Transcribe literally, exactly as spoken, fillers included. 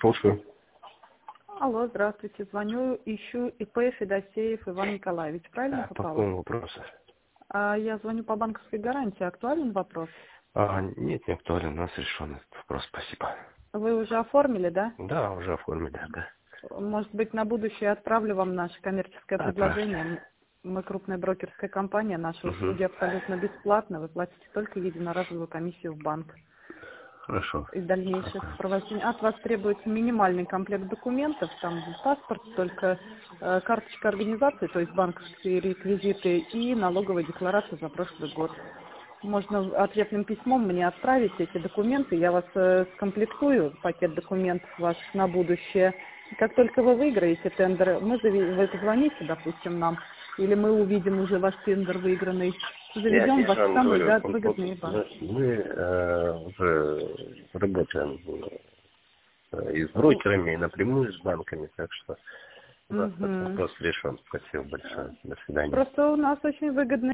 Слушаю. Алло, здравствуйте. Звоню, ищу ИП Федосеев Иван Николаевич. Правильно А, по попала? какому вопросу? А, я звоню по банковской гарантии. Актуален вопрос? А, нет, не актуален. У нас решен этот вопрос. Спасибо. Вы уже оформили, да? Да, уже оформили, да. Может быть, на будущее отправлю вам наше коммерческое Отправьте. предложение. Мы крупная брокерская компания, наши Угу. услуги абсолютно бесплатны. Вы платите только единоразовую комиссию в банк. Хорошо. И дальнейшее сопровождение. От вас требуется минимальный комплект документов, там паспорт, только э, карточка организации, то есть банковские реквизиты и налоговая декларация за прошлый год. Можно ответным письмом мне отправить эти документы, я вас э, скомплектую, пакет документов ваших на будущее. И как только вы выиграете тендер, мы зави- вы позвоните, допустим, нам, или мы увидим уже ваш тендер выигранный, Я, заведем я вас же в вам самые говорю, га- вот, вот, выгодные банки. значит, мы э, уже работаем э, и с брокерами, и напрямую с банками, так что у нас этот Мгм. вопрос решен. Спасибо большое. До свидания. Просто у нас очень выгодно